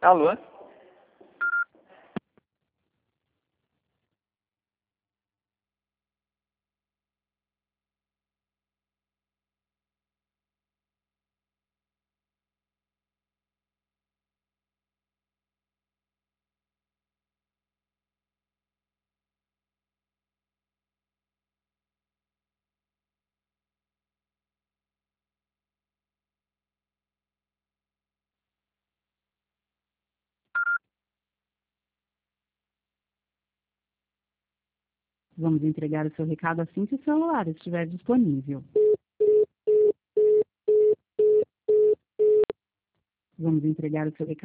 Alô? Vamos entregar o seu recado assim que o celular estiver disponível. Vamos entregar o seu recado.